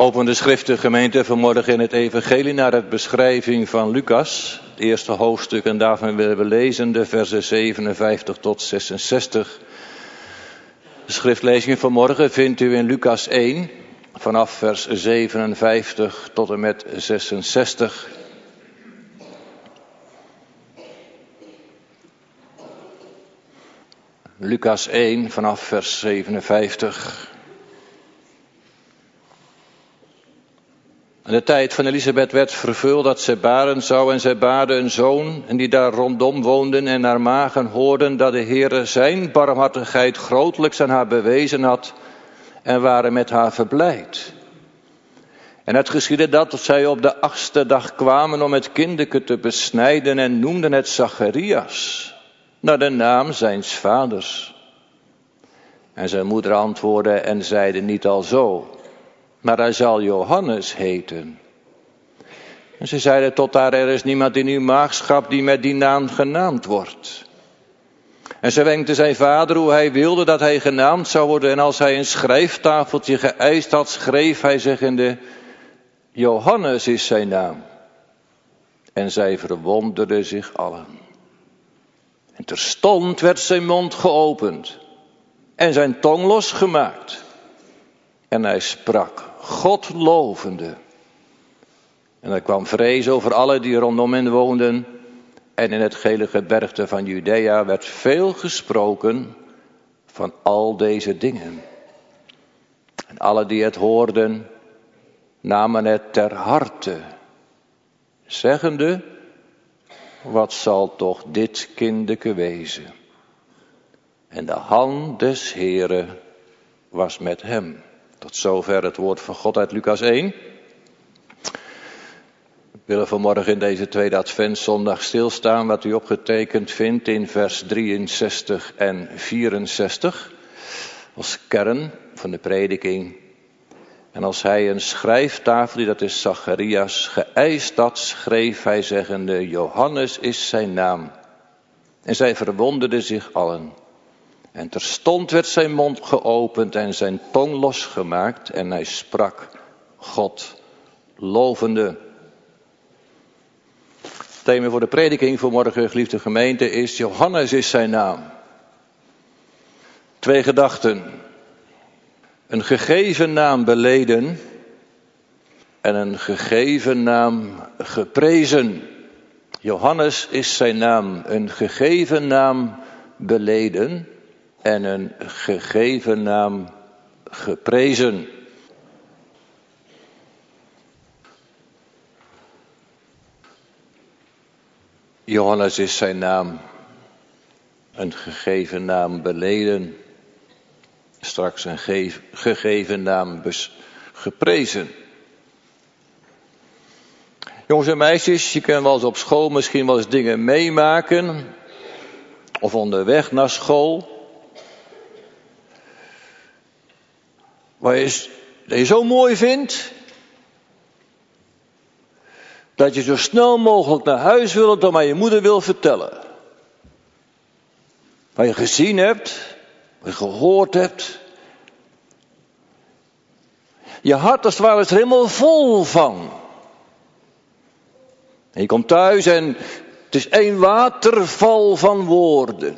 Open de schriften, gemeente, vanmorgen in het evangelie naar de beschrijving van Lucas. Het eerste hoofdstuk, en daarvan willen we lezen de versen 57 tot 66. De schriftlezing vanmorgen vindt u in Lucas 1, vanaf vers 57 tot en met 66. Lucas 1, vanaf vers 57. En de tijd van Elisabeth werd vervuld dat zij baren zou, en zij baarde een zoon, en die daar rondom woonden en naar magen hoorden dat de Heere zijn barmhartigheid grotelijks aan haar bewezen had, en waren met haar verblijd. En het geschiedde dat zij op de 8e dag kwamen om het kindeke te besnijden en noemden het Zacharias, naar de naam zijns vaders. En zijn moeder antwoordde en zeide niet alzo, maar hij zal Johannes heten. En ze zeiden tot haar, er is niemand in uw maagschap die met die naam genaamd wordt. En ze wenkte zijn vader hoe hij wilde dat hij genaamd zou worden. En als hij een schrijftafeltje geëist had, schreef hij zeggende, Johannes is zijn naam. En zij verwonderden zich allen. En terstond werd zijn mond geopend en zijn tong losgemaakt. En hij sprak, God lovende. En er kwam vrees over allen die rondom hen woonden. En in het gele gebergte van Judea werd veel gesproken van al deze dingen. En alle die het hoorden, namen het ter harte, zeggende, wat zal toch dit kindeke wezen? En de hand des Heeren was met hem. Tot zover het woord van God uit Lucas 1. We willen vanmorgen in deze tweede adventszondag stilstaan wat u opgetekend vindt in vers 63 en 64. Als kern van de prediking. En als hij een schrijftafel, dat is Zacharias, geëist had, schreef hij zeggende, Johannes is zijn naam. En zij verwonderden zich allen. En terstond werd zijn mond geopend en zijn tong losgemaakt en hij sprak, God lovende. Het thema voor de prediking vanmorgen, geliefde gemeente, is Johannes is zijn naam. 2 gedachten. Een gegeven naam beleden en een gegeven naam geprezen. Johannes is zijn naam, een gegeven naam beleden en een gegeven naam geprezen. Johannes is zijn naam, een gegeven naam beleden, straks een gegeven naam geprezen. Jongens en meisjes, je kunt wel eens op school misschien wel eens dingen meemaken, of onderweg naar school, waar je zo mooi vindt, dat je zo snel mogelijk naar huis wil, dat maar je moeder wil vertellen. Wat je gezien hebt, wat je gehoord hebt. Je hart als het ware is er helemaal vol van. En je komt thuis en het is één waterval van woorden.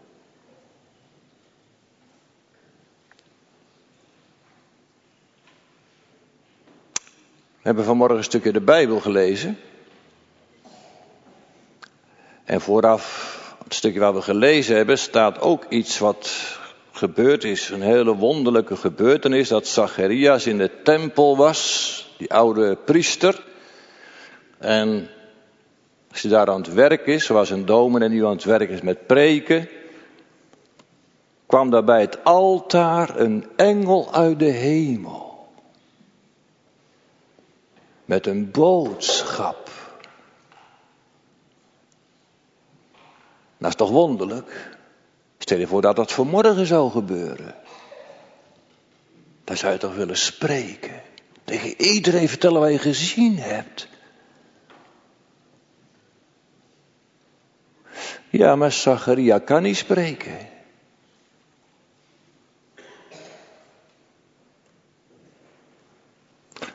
We hebben vanmorgen een stukje de Bijbel gelezen. En vooraf het stukje waar we gelezen hebben staat ook iets wat gebeurd is. Een hele wonderlijke gebeurtenis dat Zacharias in de tempel was. Die oude priester. En als hij daar aan het werk is, zoals een dominee nu aan het werk is met preken, kwam daar bij het altaar een engel uit de hemel. Met een boodschap. Dat is toch wonderlijk? Stel je voor dat dat vanmorgen zou gebeuren. Dan zou je toch willen spreken. Tegen iedereen vertellen wat je gezien hebt. Ja, maar Zacharia kan niet spreken.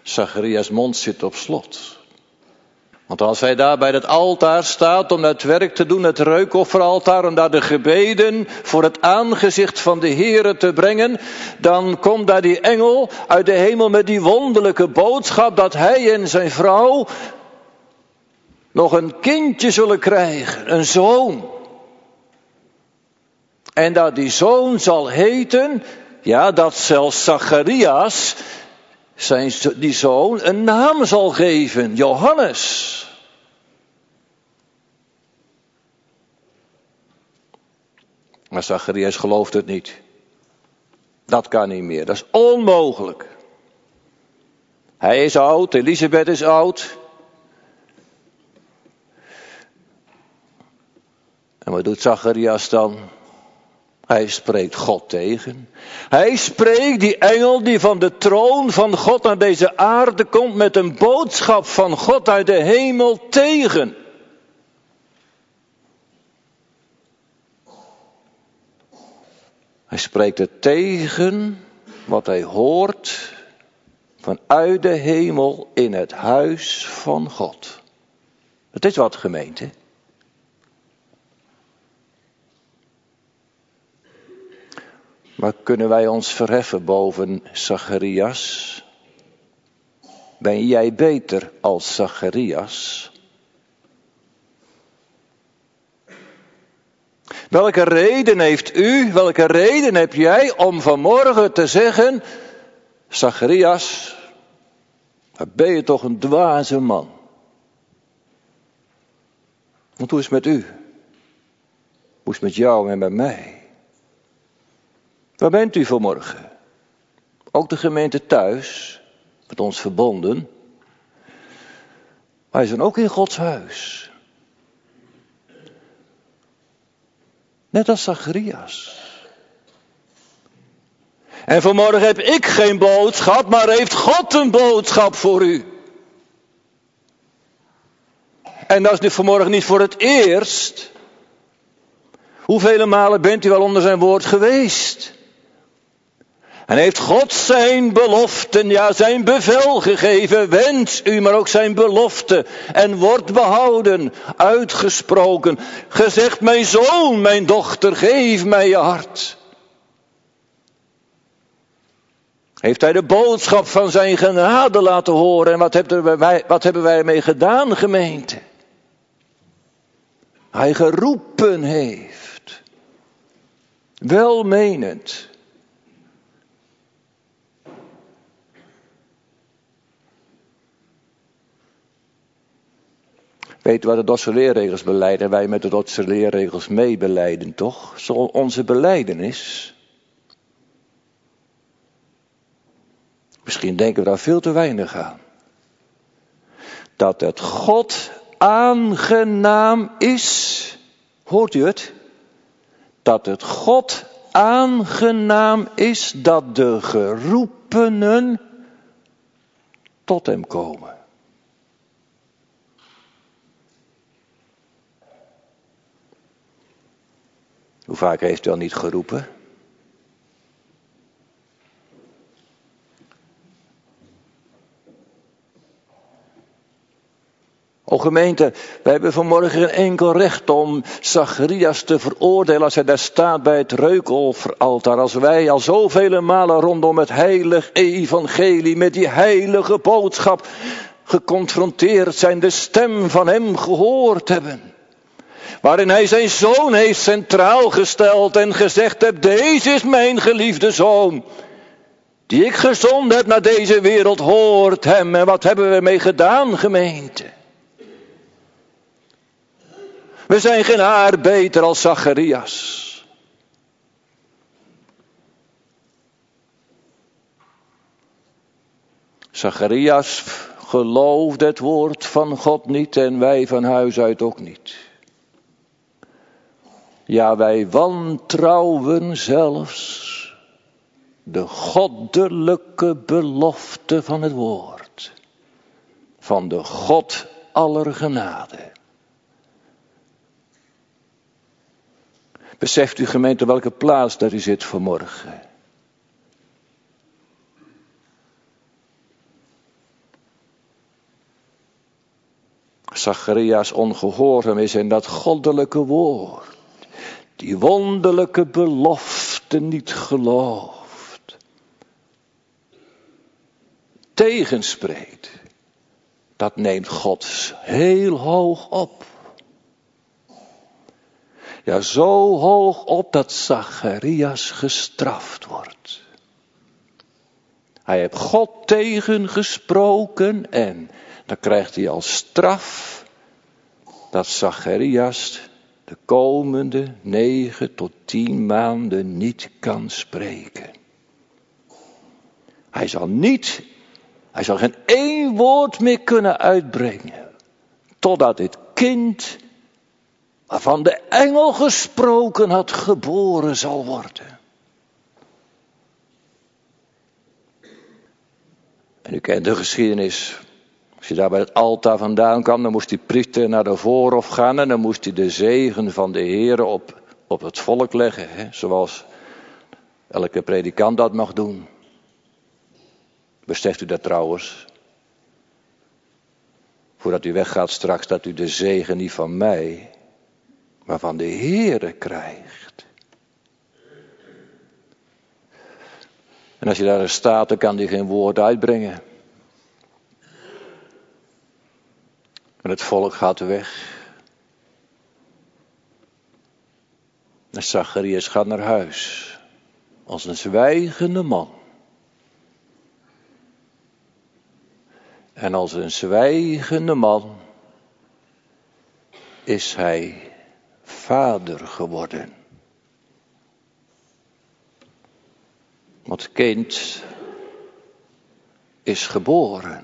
Zacharias' mond zit op slot. Want als hij daar bij het altaar staat om het werk te doen, het reukofferaltaar, om daar de gebeden voor het aangezicht van de Heere te brengen, dan komt daar die engel uit de hemel met die wonderlijke boodschap dat hij en zijn vrouw nog een kindje zullen krijgen, een zoon. En dat die zoon zal heten, ja, dat zelfs Zacharias die zoon een naam zal geven, Johannes. Maar Zacharias gelooft het niet. Dat kan niet meer, dat is onmogelijk. Hij is oud, Elisabeth is oud. En wat doet Zacharias dan? Hij spreekt God tegen. Hij spreekt die engel die van de troon van God naar deze aarde komt met een boodschap van God uit de hemel tegen. Hij spreekt het tegen wat hij hoort vanuit de hemel in het huis van God. Het is wat, gemeente. Maar kunnen wij ons verheffen boven Zacharias? Ben jij beter als Zacharias? Welke reden heeft u, welke reden heb jij om vanmorgen te zeggen, Zacharias, wat ben je toch een dwaze man? Want hoe is het met u? Hoe is het met jou en met mij? Waar bent u vanmorgen? Ook de gemeente thuis, met ons verbonden. Wij zijn ook in Gods huis. Net als Zacharias. En vanmorgen heb ik geen boodschap, maar heeft God een boodschap voor u. En dat is nu vanmorgen niet voor het eerst. Hoeveel malen bent u al onder zijn woord geweest? En heeft God zijn beloften, ja zijn bevel gegeven, wens u maar ook zijn belofte en wordt behouden, uitgesproken, gezegd, mijn zoon, mijn dochter, geef mij je hart. Heeft hij de boodschap van zijn genade laten horen en wat hebben wij ermee gedaan, gemeente? Hij geroepen heeft, welmenend. Weet u wat de Dordtse leerregels belijden? Wij met de Dordtse leerregels meebelijden, toch? Zo onze belijdenis. Misschien denken we daar veel te weinig aan. Dat het God aangenaam is. Hoort u het? Dat het God aangenaam is dat de geroepenen tot hem komen. Hoe vaak heeft u al niet geroepen? O gemeente, wij hebben vanmorgen geen enkel recht om Zacharias te veroordelen als hij daar staat bij het reukofferaltaar. Als wij al zoveel malen rondom het heilig evangelie met die heilige boodschap geconfronteerd zijn, de stem van hem gehoord hebben. Waarin hij zijn zoon heeft centraal gesteld en gezegd heeft, deze is mijn geliefde zoon. Die ik gezonden heb naar deze wereld, hoort hem. En wat hebben we mee gedaan, gemeente? We zijn geen haar beter als Zacharias. Zacharias geloofde het woord van God niet en wij van huis uit ook niet. Ja, wij wantrouwen zelfs de goddelijke belofte van het woord. Van de God aller genade. Beseft u, gemeente, welke plaats dat u zit vanmorgen? Zacharias ongehoorzaam is en dat goddelijke woord, die wonderlijke belofte niet gelooft, tegenspreekt, dat neemt God heel hoog op. Ja, zo hoog op dat Zacharias gestraft wordt. Hij heeft God tegengesproken en dan krijgt hij als straf dat Zacharias de komende 9 tot 10 maanden niet kan spreken. Hij zal geen één woord meer kunnen uitbrengen, totdat dit kind, waarvan de engel gesproken had, geboren zal worden. En u kent de geschiedenis. Als je daar bij het altaar vandaan kwam, dan moest die priester naar de voorhof gaan en dan moest hij de zegen van de Heere op het volk leggen. Hè? Zoals elke predikant dat mag doen. Beseft u dat trouwens? Voordat u weggaat straks, dat u de zegen niet van mij, maar van de Heere krijgt. En als je daar staat, dan kan hij geen woord uitbrengen. En het volk gaat weg. En Zacharias gaat naar huis. Als een zwijgende man. En als een zwijgende man is hij vader geworden. Want het kind is geboren.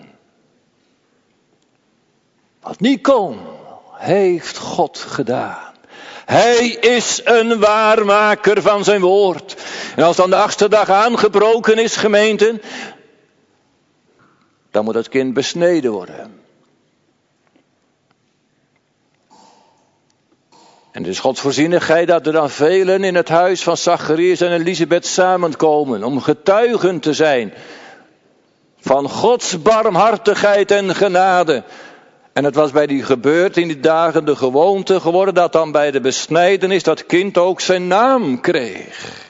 Wat niet kon, heeft God gedaan. Hij is een waarmaker van zijn woord. En als dan de 8e dag aangebroken is, gemeente, dan moet het kind besneden worden. En het is Gods voorzienigheid dat er dan velen in het huis van Zacharias en Elisabeth samenkomen om getuigen te zijn van Gods barmhartigheid en genade. En het was bij die gebeurte in die dagen de gewoonte geworden dat dan bij de besnijdenis dat kind ook zijn naam kreeg.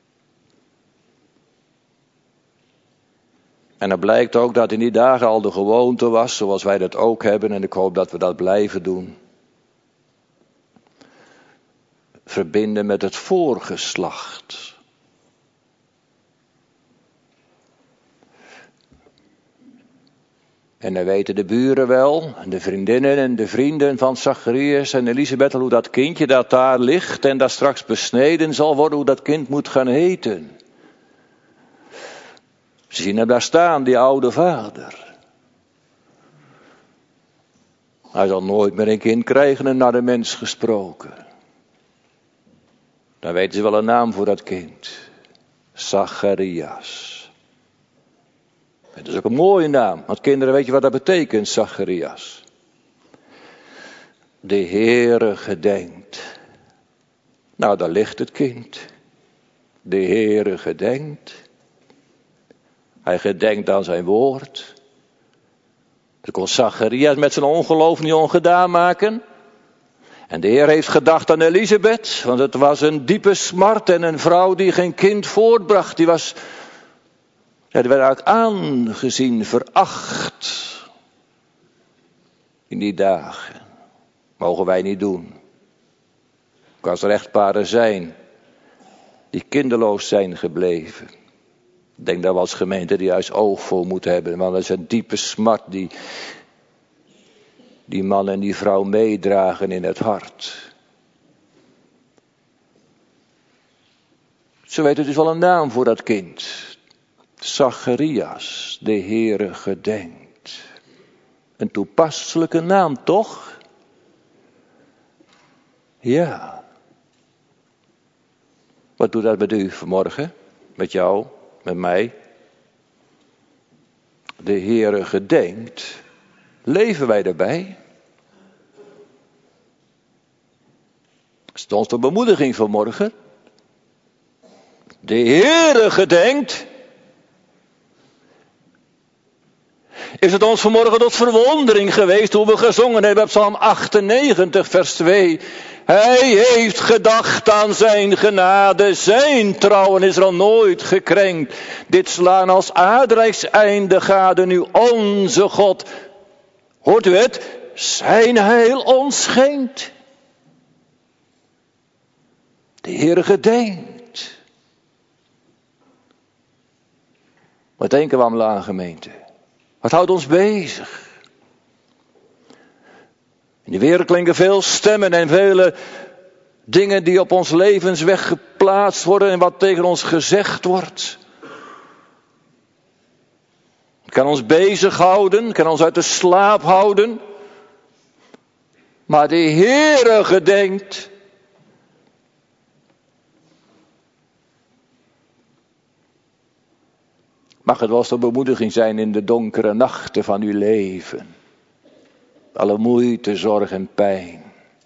En dan blijkt ook dat in die dagen al de gewoonte was, zoals wij dat ook hebben, en ik hoop dat we dat blijven doen. Verbinden met het voorgeslacht. En dan weten de buren wel, en de vriendinnen en de vrienden van Zacharias en Elisabeth, hoe dat kindje dat daar ligt en dat straks besneden zal worden, hoe dat kind moet gaan heten. Ze zien hem daar staan, die oude vader. Hij zal nooit meer een kind krijgen en naar de mens gesproken. Dan weten ze wel een naam voor dat kind. Zacharias. Het is ook een mooie naam. Want kinderen, weet je wat dat betekent, Zacharias? De Heere gedenkt. Nou, daar ligt het kind. De Heere gedenkt. Hij gedenkt aan zijn woord. Dat kon Zacharias met zijn ongeloof niet ongedaan maken. En de Heer heeft gedacht aan Elisabeth, want het was een diepe smart en een vrouw die geen kind voortbracht. Die werd eigenlijk aangezien, veracht in die dagen. Mogen wij niet doen. Ook als er echtparen zijn die kinderloos zijn gebleven. Ik denk dat we als gemeente er juist oog voor moeten hebben, want dat is een diepe smart die man en die vrouw meedragen in het hart. Ze weten dus wel een naam voor dat kind. Zacharias, de Heere gedenkt. Een toepasselijke naam, toch? Ja. Wat doet dat met u vanmorgen? Met jou? Met mij? De Heere gedenkt. Leven wij daarbij? Is het onze bemoediging vanmorgen? De Heere gedenkt. Is het ons vanmorgen tot verwondering geweest hoe we gezongen hebben op Psalm 98 vers 2. Hij heeft gedacht aan zijn genade, zijn trouwen is er al nooit gekrenkt. Dit slaan als aardrijkseinde gade nu onze God. Hoort u het? Zijn heil ons schenkt. De Heere gedenkt. Wat denken we allemaal aan, gemeente? Wat houdt ons bezig? In de wereld klinken veel stemmen en vele dingen die op ons levensweg geplaatst worden en wat tegen ons gezegd wordt. Het kan ons bezighouden, het kan ons uit de slaap houden. Maar de Heere gedenkt. Mag het wel eens een bemoediging zijn in de donkere nachten van uw leven. Alle moeite, zorg en pijn.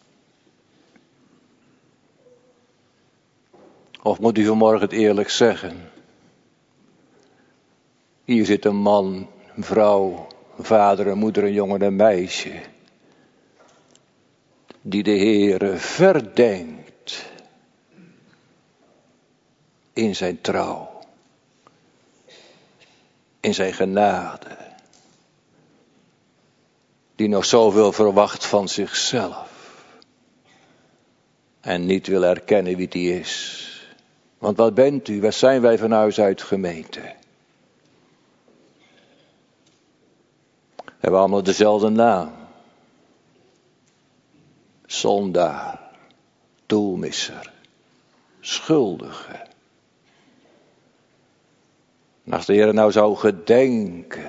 Of moet u vanmorgen het eerlijk zeggen? Hier zit een man, een vrouw, een vader, een moeder, een jongen, een meisje. Die de Heere verdenkt. In zijn trouw. In zijn genade. Die nog zoveel verwacht van zichzelf. En niet wil erkennen wie die is. Want wat bent u? Wat zijn wij van huis uit, gemeente? We hebben allemaal dezelfde naam. Zondaar. Doelmisser. Schuldige. En als de Heer nou zou gedenken.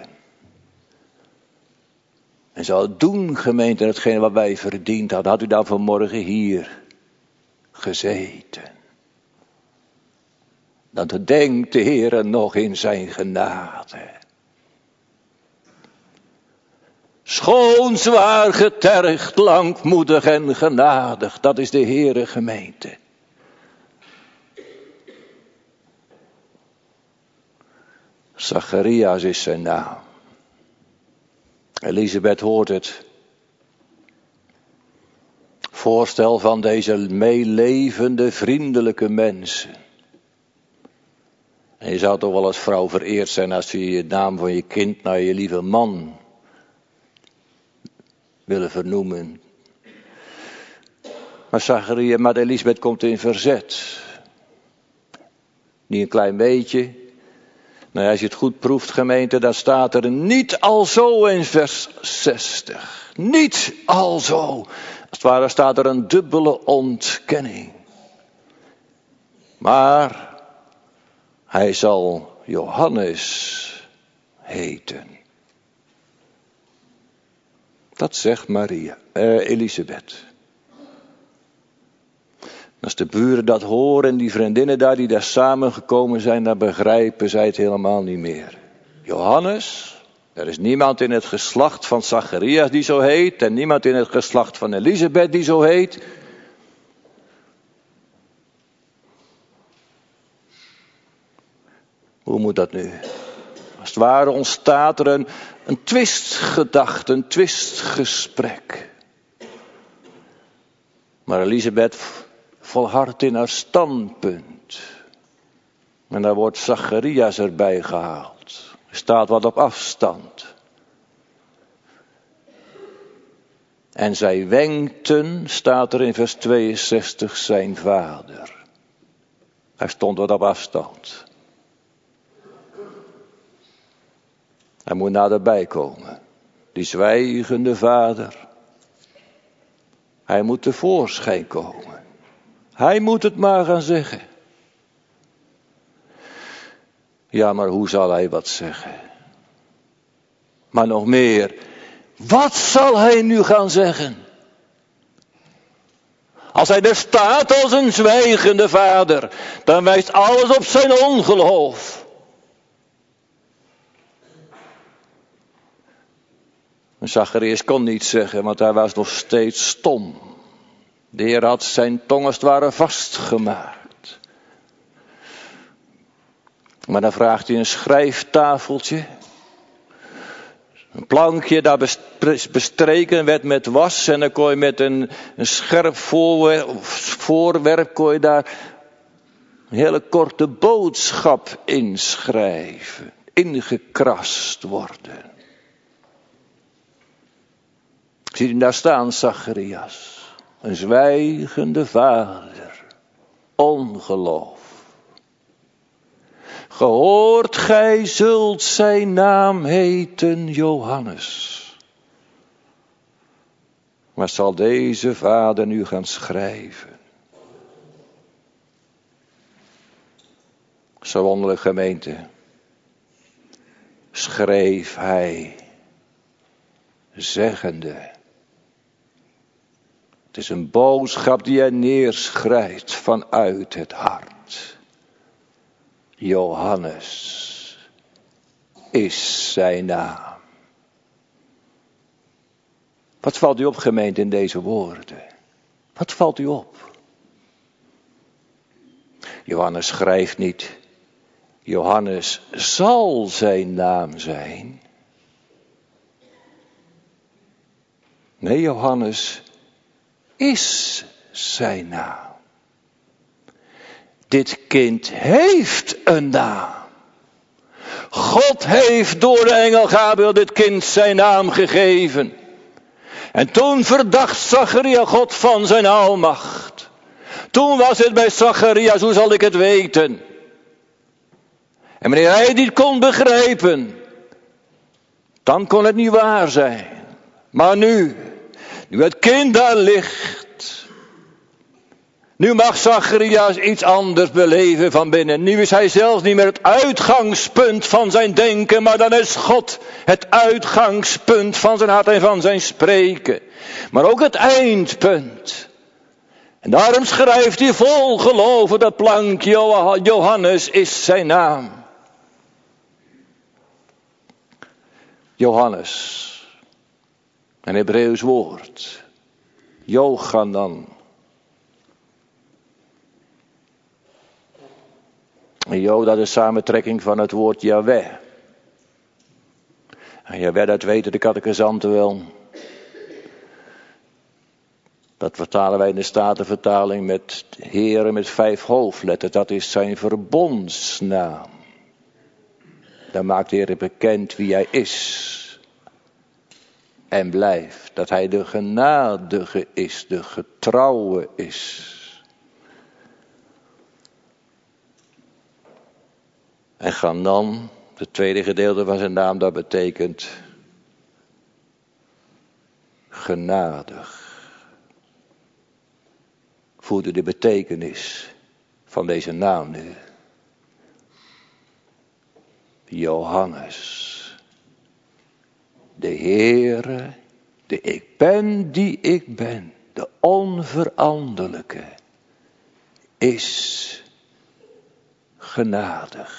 En zou doen, gemeente, hetgeen wat wij verdiend hadden. Had u dan vanmorgen hier gezeten. Dan gedenkt de Heer nog in zijn genade. Schoon zwaar getergd, langmoedig en genadig. Dat is de Heere, gemeente. Zacharias is zijn naam. Elisabeth hoort het. Voorstel van deze meelevende, vriendelijke mensen. En je zou toch wel als vrouw vereerd zijn als je je naam van je kind naar je lieve man willen vernoemen. Maar Elisabeth komt in verzet. Niet een klein beetje. Nou, als je het goed proeft, gemeente, dan staat er niet alzo in vers 60. Niet alzo. Als het ware staat er een dubbele ontkenning. Maar hij zal Johannes heten. Dat zegt Elisabeth. Als de buren dat horen en die vriendinnen daar die daar samengekomen zijn, dan begrijpen zij het helemaal niet meer. Johannes, er is niemand in het geslacht van Zacharias die zo heet en niemand in het geslacht van Elisabeth die zo heet. Hoe moet dat nu? Als het ware ontstaat er een twistgedachte, een twistgesprek. Maar Elisabeth volhardt in haar standpunt. En daar wordt Zacharias erbij gehaald. Er staat wat op afstand. En zij wenkten, staat er in vers 62, zijn vader. Hij stond wat op afstand. Hij moet naderbij komen. Die zwijgende vader. Hij moet tevoorschijn komen. Hij moet het maar gaan zeggen. Ja, maar hoe zal hij wat zeggen? Maar nog meer. Wat zal hij nu gaan zeggen? Als hij er staat als een zwijgende vader, dan wijst alles op zijn ongeloof. Zacharias kon niet zeggen, want hij was nog steeds stom. De Heer had zijn tong als het ware vastgemaakt. Maar dan vraagt hij een schrijftafeltje. Een plankje dat bestreken werd met was. En dan kon je met een scherp voorwerp kon je daar een hele korte boodschap inschrijven. Ingekrast worden. Ziet u daar staan, Zacharias. Een zwijgende vader. Ongeloof. Gehoord, gij zult zijn naam heten Johannes. Maar zal deze vader nu gaan schrijven? Zo wonderlijk, gemeente. Schreef hij, zeggende. Het is een boodschap die hij neerschrijft vanuit het hart. Johannes is zijn naam. Wat valt u op, gemeente, in deze woorden? Wat valt u op? Johannes schrijft niet. Johannes zal zijn naam zijn. Nee, Johannes is zijn naam. Dit kind heeft een naam. God heeft door de engel Gabriel dit kind zijn naam gegeven. En toen verdacht Zacharia God van zijn almacht. Toen was het bij Zacharias, hoe zal ik het weten? En wanneer hij dit kon begrijpen, dan kon het niet waar zijn. Maar nu het kind daar ligt, nu mag Zacharias iets anders beleven van binnen. Nu is hij zelfs niet meer het uitgangspunt van zijn denken, maar dan is God het uitgangspunt van zijn hart en van zijn spreken. Maar ook het eindpunt. En daarom schrijft hij vol geloven dat plankje, Johannes is zijn naam. Johannes, een Hebreeuws woord. Jochanan. En dat is samentrekking van het woord Yahweh. En Yahweh, dat weten de catechizanten wel. Dat vertalen wij in de Statenvertaling met Heere met 5 hoofdletters. Dat is zijn verbondsnaam. Dan maakt de Heer bekend wie hij is. En blijft. Dat hij de genadige is, de getrouwe is. En Ganan, het tweede gedeelte van zijn naam, dat betekent genadig. Voelt u de betekenis van deze naam nu? Johannes. De Heere, de ik ben die ik ben, de onveranderlijke, is genadig.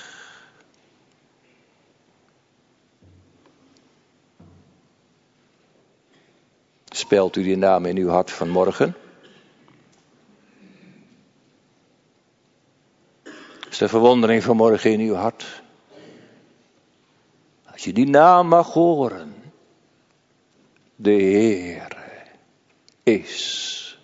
Spelt u die naam in uw hart vanmorgen? Is er verwondering vanmorgen in uw hart? Als je die naam mag horen. De Heer is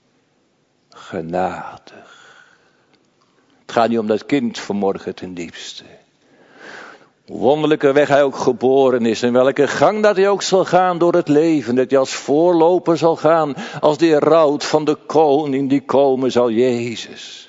genadig. Het gaat niet om dat kind vanmorgen ten diepste. Hoe wonderlijke weg hij ook geboren is. En welke gang dat hij ook zal gaan door het leven. Dat hij als voorloper zal gaan. Als de heraut van de koning die komen zal, Jezus.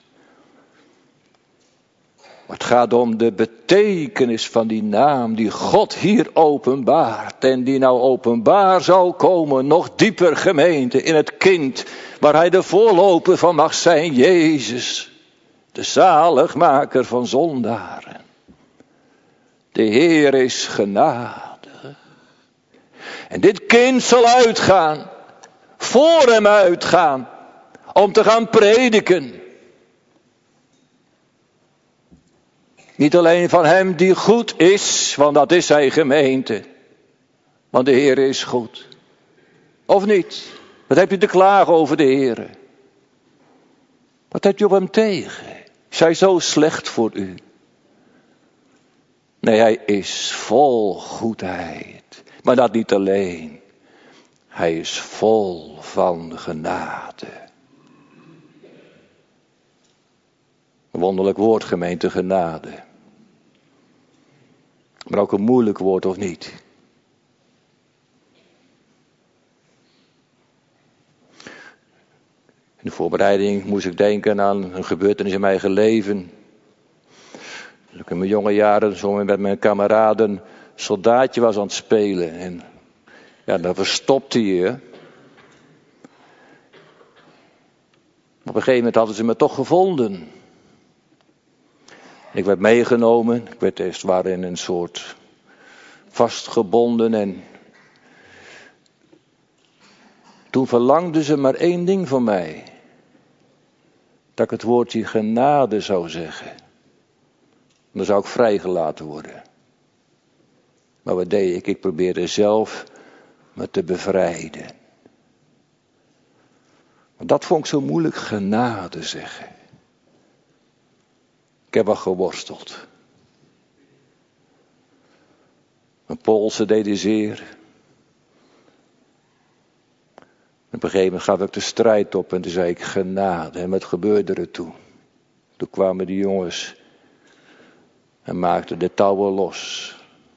Maar het gaat om de betekenis van die naam die God hier openbaart. En die nou openbaar zal komen, nog dieper, gemeente, in het kind. Waar hij de voorloper van mag zijn, Jezus. De zaligmaker van zondaren. De Heer is genadig. En dit kind zal uitgaan. Voor hem uitgaan. Om te gaan prediken. Niet alleen van hem die goed is. Want dat is hij, gemeente. Want de Heer is goed. Of niet? Wat heb je te klagen over de Heer? Wat heb je op hem tegen? Is hij zo slecht voor u? Nee, hij is vol goedheid. Maar dat niet alleen. Hij is vol van genade. Een wonderlijk woord, gemeente, genade. Maar ook een moeilijk woord, of niet? In de voorbereiding moest ik denken aan een gebeurtenis in mijn eigen leven. Dat ik in mijn jonge jaren zo met mijn kameraden soldaatje was aan het spelen. En ja, dan verstopte je. Op een gegeven moment hadden ze me toch gevonden. Ik werd meegenomen. Ik werd eerst in een soort vastgebonden. En toen verlangden ze maar één ding van mij. Dat ik het woordje genade zou zeggen. Dan zou ik vrijgelaten worden. Maar wat deed ik? Ik probeerde zelf me te bevrijden. Maar dat vond ik zo moeilijk, genade zeggen. Ik heb wel geworsteld. Mijn polsen deden zeer. Op een gegeven moment gaf ik de strijd op en toen zei ik genade. En wat gebeurde er toen? Toen kwamen die jongens en maakten de touwen los.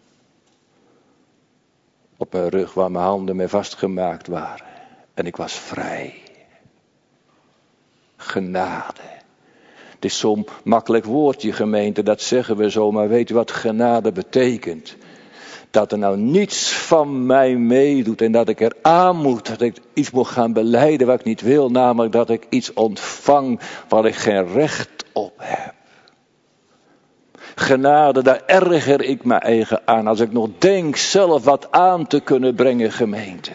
Op mijn rug waar mijn handen mee vastgemaakt waren. En ik was vrij. Genade. Het is zo'n makkelijk woordje, gemeente, dat zeggen we zo. Maar weet u wat genade betekent? Dat er nou niets van mij meedoet en dat ik er aan moet. Dat ik iets moet gaan belijden wat ik niet wil. Namelijk dat ik iets ontvang waar ik geen recht op heb. Genade, daar erger ik me eigen aan. Als ik nog denk zelf wat aan te kunnen brengen, gemeente.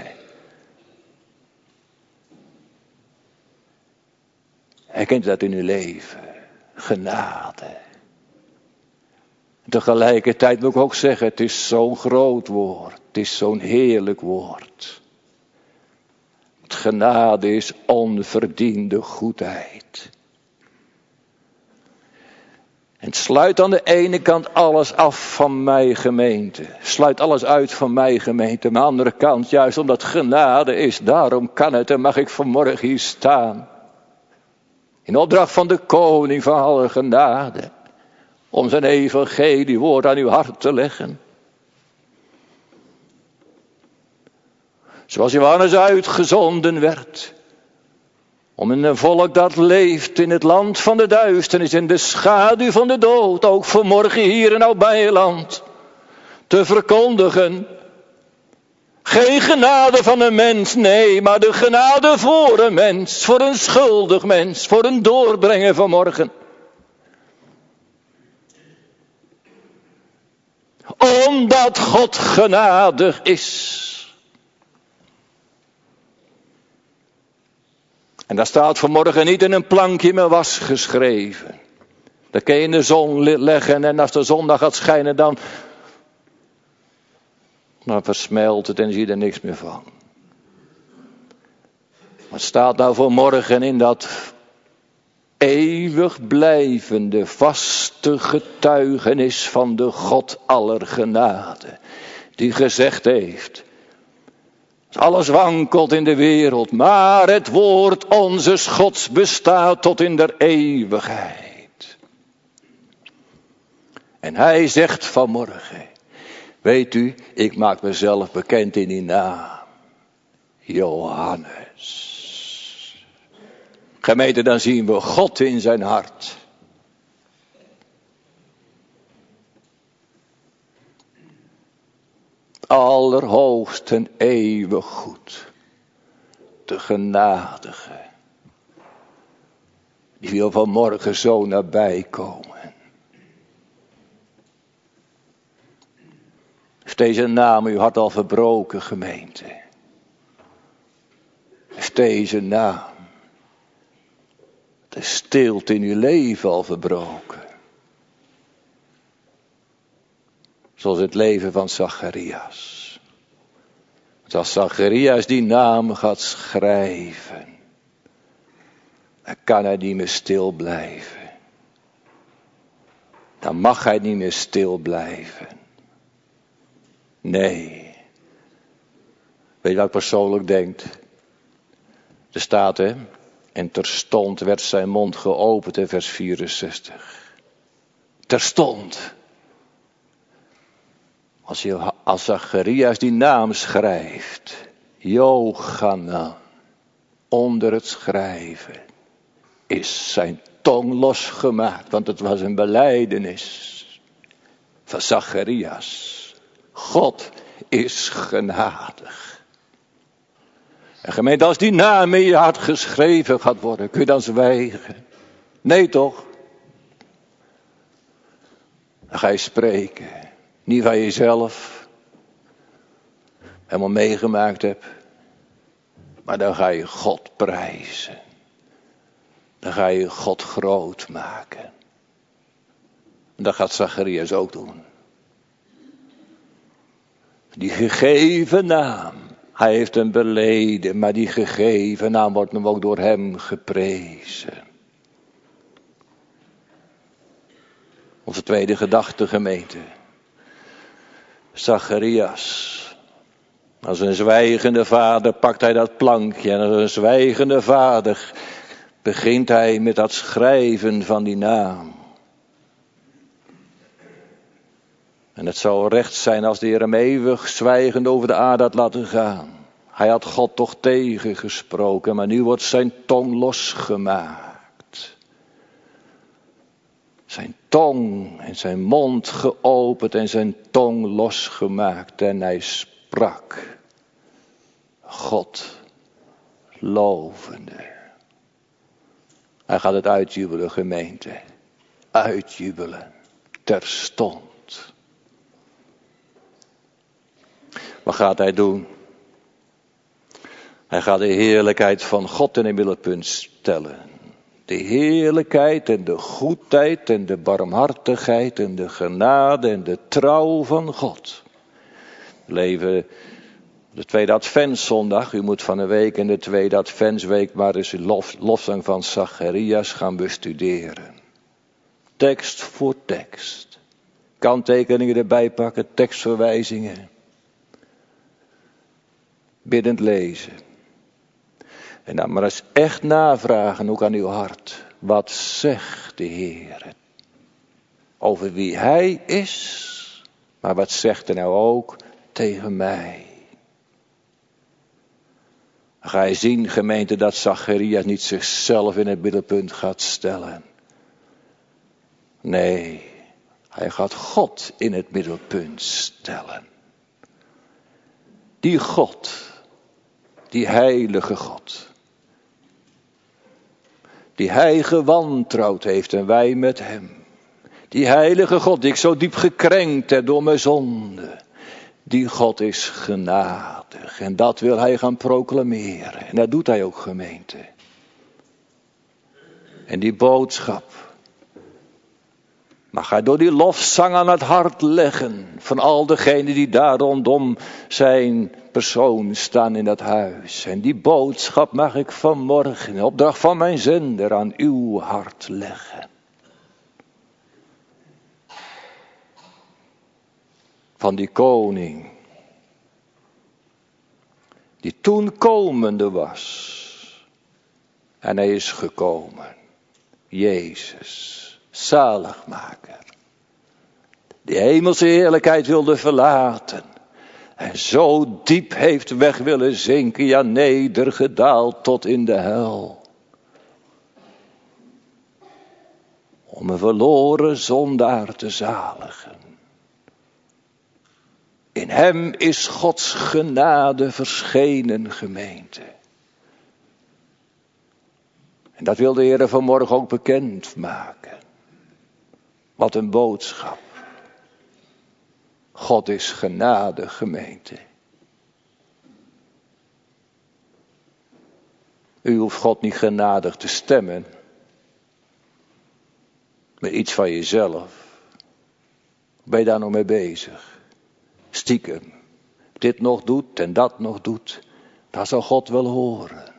Herkent u dat in uw leven? Genade. Tegelijkertijd moet ik ook zeggen, het is zo'n groot woord. Het is zo'n heerlijk woord. Genade is onverdiende goedheid. En sluit aan de ene kant alles af van mij, gemeente. Sluit alles uit van mij, gemeente. Aan de andere kant, juist omdat genade is, daarom kan het en mag ik vanmorgen hier staan. In opdracht van de koning van alle genade. Om zijn evangeliewoord aan uw hart te leggen. Zoals Johannes uitgezonden werd. Om in een volk dat leeft in het land van de duisternis. In de schaduw van de dood. Ook vanmorgen hier in Oud-Beijerland. Te verkondigen. Geen genade van een mens, nee, maar de genade voor een mens. Voor een schuldig mens. Voor een doorbrenger vanmorgen. Omdat God genadig is. En dat staat vanmorgen niet in een plankje met was geschreven. Dat kun je in de zon leggen en als de zondag gaat schijnen dan versmelt het en zie je er niks meer van. Wat staat nou vanmorgen in dat eeuwig blijvende, vaste getuigenis van de God aller genade. Die gezegd heeft, alles wankelt in de wereld, maar het woord onzes Gods bestaat tot in der eeuwigheid. En hij zegt vanmorgen, weet u, ik maak mezelf bekend in die naam. Johannes. Gemeente, dan zien we God in zijn hart. Allerhoogst en eeuwig goed. De genadige. Die wil vanmorgen zo nabij komen. Heeft deze naam uw hart al verbroken, gemeente? Heeft deze naam de stilte in uw leven al verbroken? Zoals het leven van Zacharias. Als Zacharias die naam gaat schrijven, dan kan hij niet meer stil blijven. Dan mag hij niet meer stil blijven. Nee, Weet je wat ik persoonlijk denk? Er staat, hè? En terstond werd zijn mond geopend in vers 64. Terstond. Als Zacharias die naam schrijft. Jochanan. Onder het schrijven. Is zijn tong losgemaakt. Want het was een belijdenis. Van Zacharias. God is genadig. En gemeente, als die naam in je hart geschreven gaat worden, kun je dan zwijgen? Nee toch? Dan ga je spreken. Niet van jezelf. Helemaal meegemaakt hebt. Maar dan ga je God prijzen. Dan ga je God groot maken. En dat gaat Zacharias ook doen. Die gegeven naam. Hij heeft hem beleden, maar die gegeven naam wordt hem ook door hem geprezen. Onze tweede gedachte, gemeente. Zacharias. Als een zwijgende vader pakt hij dat plankje. En als een zwijgende vader begint hij met dat schrijven van die naam. En het zou recht zijn als de Heer hem eeuwig zwijgend over de aarde had laten gaan. Hij had God toch tegengesproken, maar nu wordt zijn tong losgemaakt. Zijn tong en zijn mond geopend en zijn tong losgemaakt. En hij sprak. God lovende. Hij gaat het uitjubelen, gemeente. Uitjubelen. Terstond. Wat gaat hij doen? Hij gaat de heerlijkheid van God in het middelpunt stellen. De heerlijkheid en de goedheid en de barmhartigheid en de genade en de trouw van God. We leven de tweede adventszondag. U moet van de week in de tweede adventsweek maar eens de lofzang van Zacharias gaan bestuderen. Tekst voor tekst. Kanttekeningen erbij pakken, tekstverwijzingen. Biddend lezen. En dan maar eens echt navragen, ook aan uw hart. Wat zegt de Heer? Over wie Hij is. Maar wat zegt hij nou ook tegen mij? Dan ga je zien, gemeente, dat Zacharias niet zichzelf in het middelpunt gaat stellen. Nee, hij gaat God in het middelpunt stellen. Die God, die heilige God, die hij gewantrouwd heeft en wij met hem. Die heilige God die ik zo diep gekrenkt heb door mijn zonde. Die God is genadig en dat wil hij gaan proclameren. En dat doet hij ook, gemeente. En die boodschap mag hij door die lofzang aan het hart leggen van al degenen die daar rondom zijn persoon staan in dat huis. En die boodschap mag ik vanmorgen in opdracht van mijn zender aan uw hart leggen. Van die koning, die toen komende was. En hij is gekomen. Jezus, zaligmaker. Die hemelse heerlijkheid wilde verlaten. En zo diep heeft weg willen zinken, ja nedergedaald tot in de hel. Om een verloren zondaar te zaligen. In hem is Gods genade verschenen, gemeente. En dat wil de Heer vanmorgen ook bekend maken. Wat een boodschap. God is genade, gemeente. U hoeft God niet genadig te stemmen. Met iets van jezelf. Ben je daar nog mee bezig? Stiekem. Dit nog doet en dat nog doet. Dat zal God wel horen.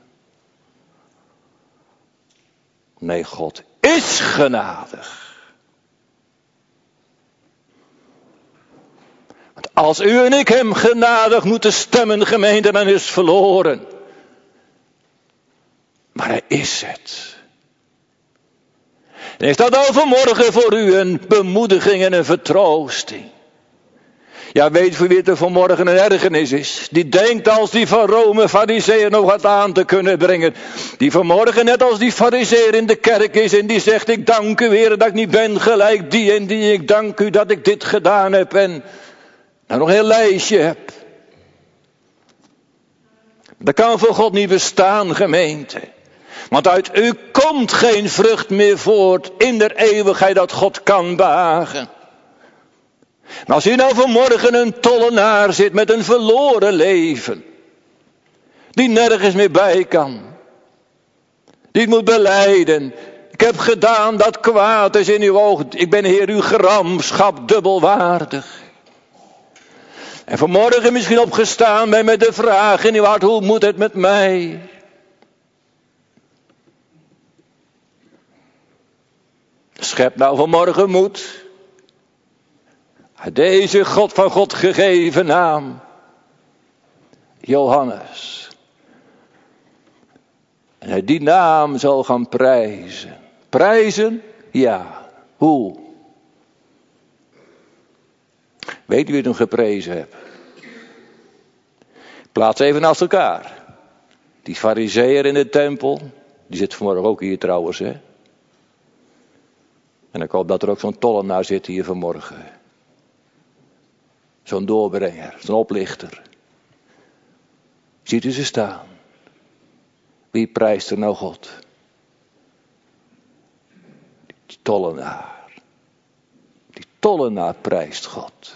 Nee, God is genadig. Want Als u en ik hem genadig moeten stemmen, gemeente, dan is het verloren. Maar hij is het. En is dat nou vanmorgen voor u een bemoediging en een vertroosting? Ja, weet voor wie het er vanmorgen een ergernis is. Die denkt als die van Rome farizeeën nog wat aan te kunnen brengen. Die vanmorgen net als die farizeeër in de kerk is en die zegt: ik dank u, Heer, dat ik niet ben gelijk die en die. Ik dank u dat ik dit gedaan heb en nou nog een heel lijstje heb. Dat kan voor God niet bestaan, gemeente. Want uit u komt geen vrucht meer voort in der eeuwigheid dat God kan behagen. En als u nou vanmorgen een tollenaar zit met een verloren leven, die nergens meer bij kan, die moet belijden: ik heb gedaan dat kwaad is in uw ogen. Ik ben, Heer, uw gramschap dubbelwaardig. En vanmorgen misschien opgestaan ben met de vraag in uw hart: hoe moet het met mij? Schep nou vanmorgen moed. Uit deze God van God gegeven naam. Johannes. En hij die naam zal gaan prijzen. Prijzen? Ja. Hoe? Weet u wie het hem geprezen hebt? Plaats even naast elkaar. Die farizeeër in de tempel. Die zit vanmorgen ook hier trouwens, hè. En ik hoop dat er ook zo'n tollenaar zit hier vanmorgen. Zo'n doorbrenger, zo'n oplichter. Ziet u ze staan? Wie prijst er nou God? Die tollenaar. Die tollenaar prijst God.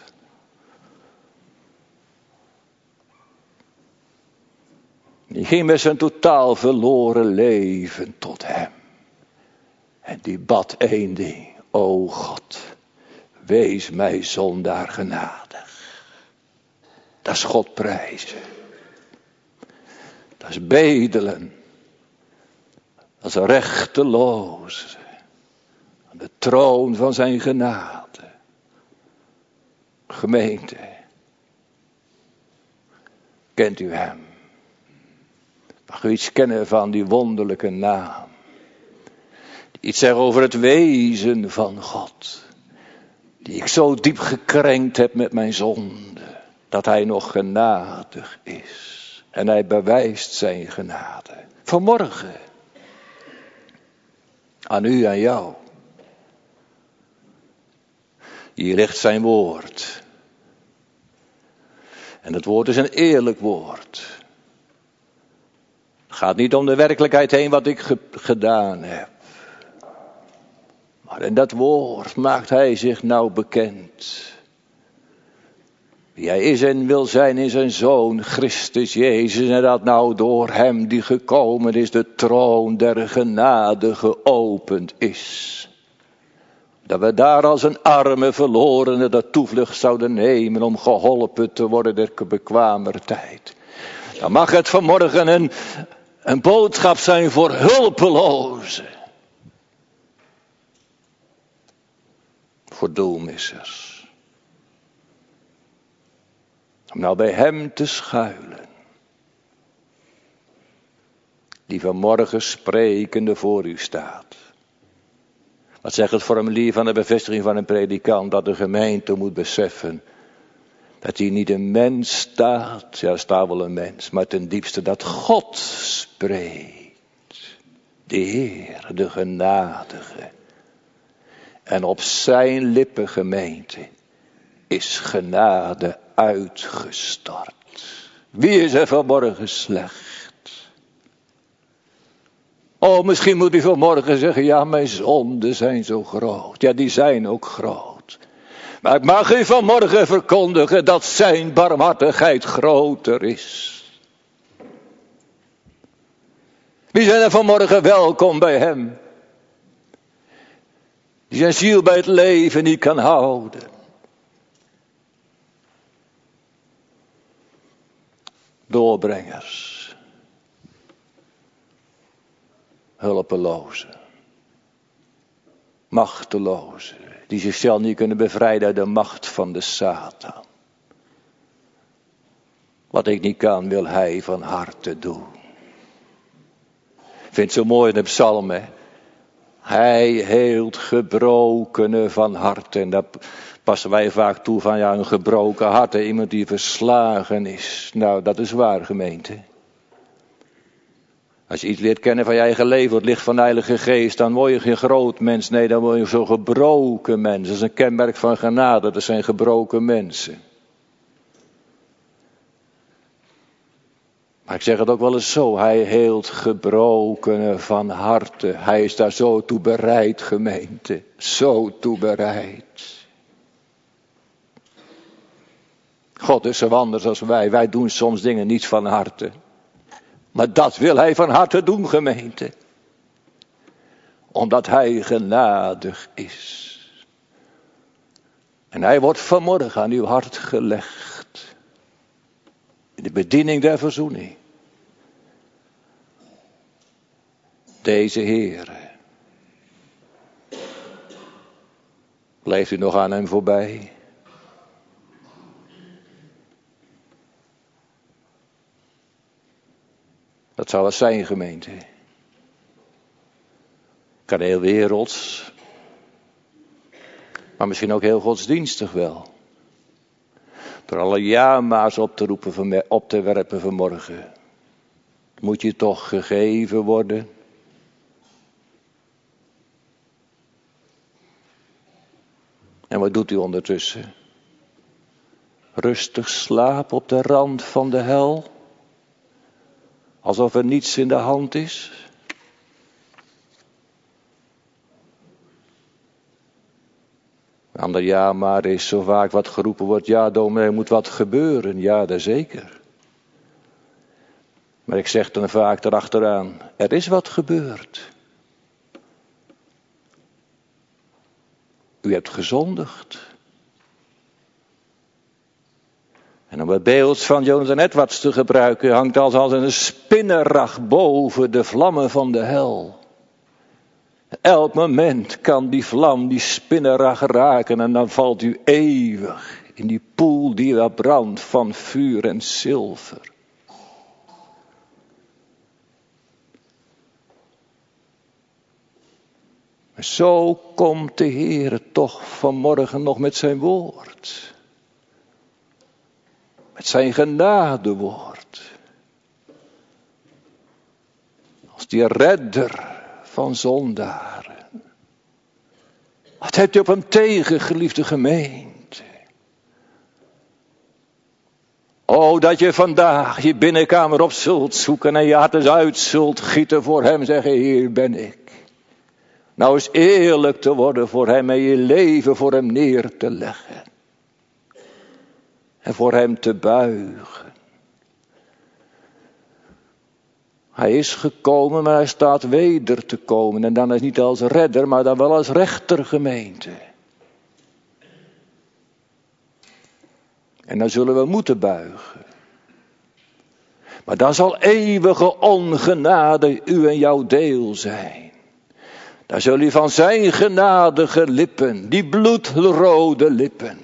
Die ging met zijn totaal verloren leven tot hem. En die bad één ding: o God, wees mij zondaar genadig. Dat is God prijzen. Dat is bedelen. Dat is rechteloos. Aan de troon van zijn genade. Gemeente. Kent u hem? Mag u iets kennen van die wonderlijke naam? Iets zeggen over het wezen van God. Die ik zo diep gekrenkt heb met mijn zonde. Dat hij nog genadig is. En hij bewijst zijn genade. Vanmorgen. Aan u en jou. Hier ligt zijn woord. En het woord is een eerlijk woord. Het gaat niet om de werkelijkheid heen wat ik gedaan heb. Maar in dat woord maakt hij zich nou bekend. Wie hij is en wil zijn in zijn Zoon Christus Jezus. En dat nou door hem die gekomen is de troon der genade geopend is. Dat we daar als een arme verlorene de toevlucht zouden nemen om geholpen te worden der bekwamer tijd. Dan mag het vanmorgen een boodschap zijn voor hulpelozen. Voor doelmissers. Om nou bij hem te schuilen. Die vanmorgen sprekende voor u staat. Wat zegt het formulier van de bevestiging van een predikant? Dat de gemeente moet beseffen. Dat hier niet een mens staat. Ja, er staat wel een mens. Maar ten diepste dat God spreekt. De Heer, de genadige. En op zijn lippen, gemeente, is genade uitgestort. Wie is er vanmorgen slecht? Oh, misschien moet u vanmorgen zeggen: ja, mijn zonden zijn zo groot. Ja, die zijn ook groot. Maar ik mag u vanmorgen verkondigen dat zijn barmhartigheid groter is. Wie zijn er vanmorgen welkom bij hem? Die zijn ziel bij het leven niet kan houden. Doorbrengers. Hulpelozen. Machtelozen. Die zichzelf niet kunnen bevrijden uit de macht van de Satan. Wat ik niet kan, wil hij van harte doen. Ik vind het zo mooi in de psalm, hè. Hij heelt gebrokenen van harte. En daar passen wij vaak toe van, ja, een gebroken hart. Hè? Iemand die verslagen is. Nou, dat is waar, gemeente. Als je iets leert kennen van je eigen leven, het licht van de Heilige Geest, dan word je geen groot mens. Nee, dan word je zo'n gebroken mens. Dat is een kenmerk van genade, dat zijn gebroken mensen. Maar ik zeg het ook wel eens zo, hij heelt gebrokenen van harte. Hij is daar zo toe bereid, gemeente. Zo toe bereid. God is zo anders als wij. Wij doen soms dingen niet van harte. Maar dat wil hij van harte doen, gemeente. Omdat hij genadig is. En hij wordt vanmorgen aan uw hart gelegd. In de bediening der verzoening. Deze Heere. Blijft u nog aan hem voorbij? Dat zou het zijn, gemeente. Kan heel werelds. Maar misschien ook heel godsdienstig wel. Door alle ja-ma's op te werpen vanmorgen. Moet je toch gegeven worden. En wat doet u ondertussen? Rustig slapen op de rand van de hel. Alsof er niets in de hand is. Ander ja, maar is zo vaak wat geroepen wordt. Ja, dominee, er moet wat gebeuren. Ja, dat zeker. Maar ik zeg dan vaak erachteraan. Er is wat gebeurd. U hebt gezondigd. En om het beeld van Jonathan Edwards te gebruiken, hangt als een spinnenrag boven de vlammen van de hel. Elk moment kan die vlam, die spinnenrag raken en dan valt u eeuwig in die poel die daar brandt van vuur en zilver. Maar zo komt de Heer toch vanmorgen nog met zijn woord. Met zijn genadewoord. Als die redder van zondaren. Wat hebt u op hem tegen, geliefde gemeente? O, dat je vandaag je binnenkamer op zult zoeken en je hart eens uit zult gieten voor hem. Zeggen, hier ben ik. Nou eens eerlijk te worden voor hem en je leven voor hem neer te leggen. En voor hem te buigen. Hij is gekomen, maar hij staat weder te komen. En dan is niet als redder, maar dan wel als rechter, gemeente. En dan zullen we moeten buigen. Maar dan zal eeuwige ongenade u en jouw deel zijn. Dan zul u van zijn genadige lippen, die bloedrode lippen,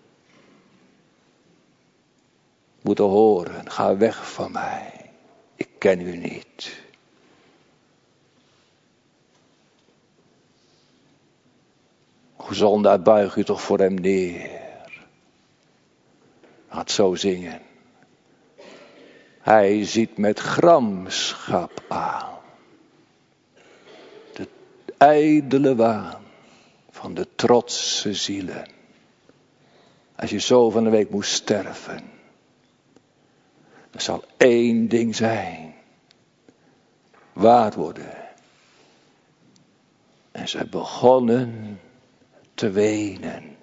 moeten horen, ga weg van mij. Ik ken u niet. O zondaar, buig u toch voor hem neer. Laat zo zingen. Hij ziet met gramschap aan. De ijdele waan van de trotse zielen. Als je zo van de week moest sterven. Er zal één ding zijn. Waar worden. En zij begonnen te wenen.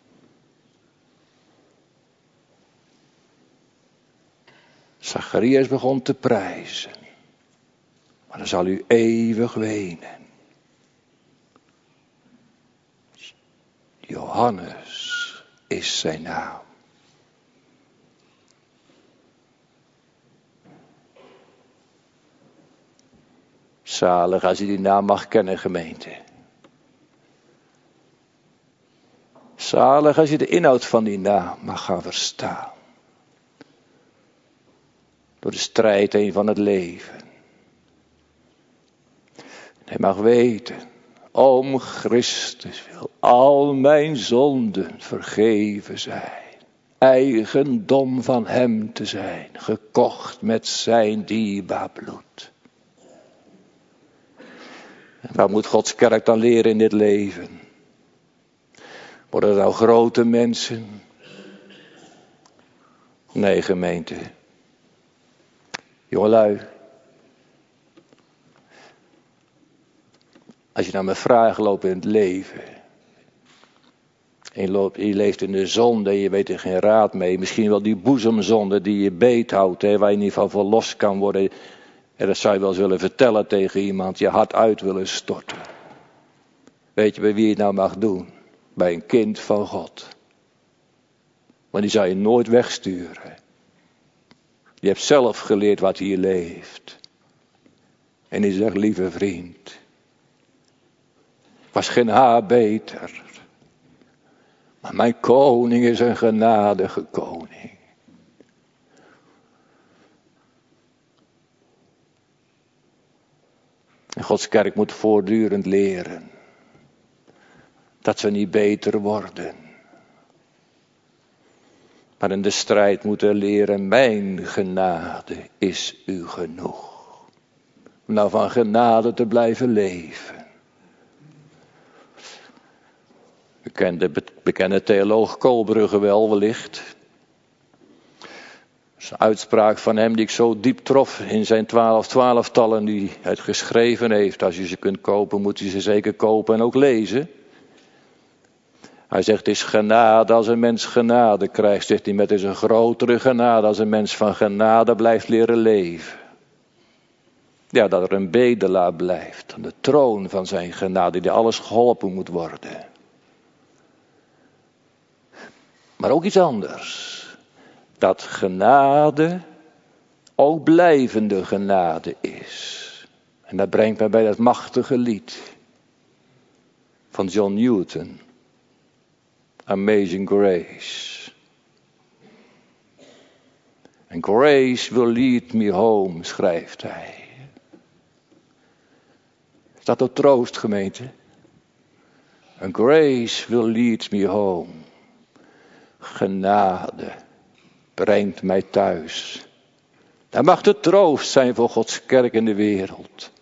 Zacharias begon te prijzen. Maar dan zal u eeuwig wenen. Johannes is zijn naam. Zalig als je die naam mag kennen, gemeente. Zalig als je de inhoud van die naam mag gaan verstaan. door de strijd heen van het leven. Hij mag weten, om Christus wil al mijn zonden vergeven zijn. Eigendom van hem te zijn, gekocht met zijn dierbaar bloed. En wat moet Gods kerk dan leren in dit leven? Worden er nou grote mensen? Nee, gemeente. Jongelui. Als je naar mijn vragen loopt in het leven. En je leeft in de zonde en je weet er geen raad mee. Misschien wel die boezemzonde die je beethoudt. Waar je in ieder geval voor los kan worden. En dat zou je wel eens willen vertellen tegen iemand. Je hart uit willen storten. Weet je bij wie je het nou mag doen? Bij een kind van God. Maar die zou je nooit wegsturen. Je hebt zelf geleerd wat hier leeft. En die zegt, lieve vriend. Was geen haar beter. Maar mijn koning is een genadige koning. En Gods kerk moet voortdurend leren. Dat ze niet beter worden. Maar in de strijd moeten leren, mijn genade is u genoeg. Om nou van genade te blijven leven. Bekende theoloog Koolbrugge wel wellicht. Dat is een uitspraak van hem die ik zo diep trof in zijn 12-tallen die hij geschreven heeft. Als je ze kunt kopen, moet je ze zeker kopen en ook lezen. Hij zegt, het is genade als een mens genade krijgt. Zegt hij, met het is een grotere genade als een mens van genade blijft leren leven. Ja, dat er een bedelaar blijft aan de troon van zijn genade, die alles geholpen moet worden. Maar ook iets anders. Dat genade ook blijvende genade is. En dat brengt mij bij dat machtige lied van John Newton. Amazing Grace. And grace will lead me home, schrijft hij. Is dat ook troost, gemeente? And grace will lead me home. Genade brengt mij thuis. Dat mag de troost zijn voor Gods kerk in de wereld.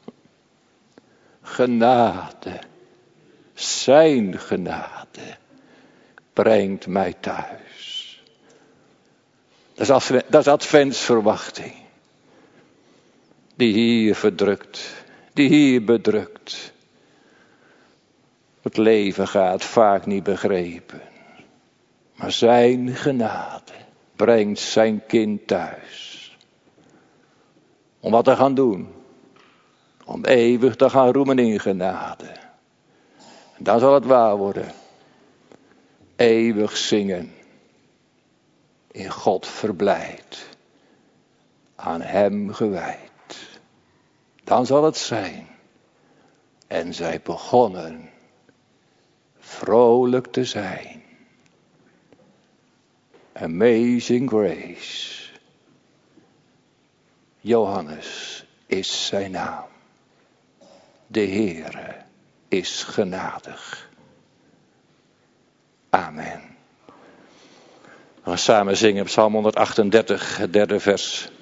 Genade, zijn genade, brengt mij thuis. Dat is adventsverwachting. Die hier verdrukt, die hier bedrukt. Het leven gaat vaak niet begrepen. Maar zijn genade brengt zijn kind thuis. Om wat te gaan doen? Om eeuwig te gaan roemen in genade. En dan zal het waar worden. Eeuwig zingen. In God verblijd. Aan hem gewijd. Dan zal het zijn. En zij begonnen vrolijk te zijn. Amazing Grace. Johannes is zijn naam. De Heere is genadig. Amen. We gaan samen zingen op Psalm 138, het 3e vers.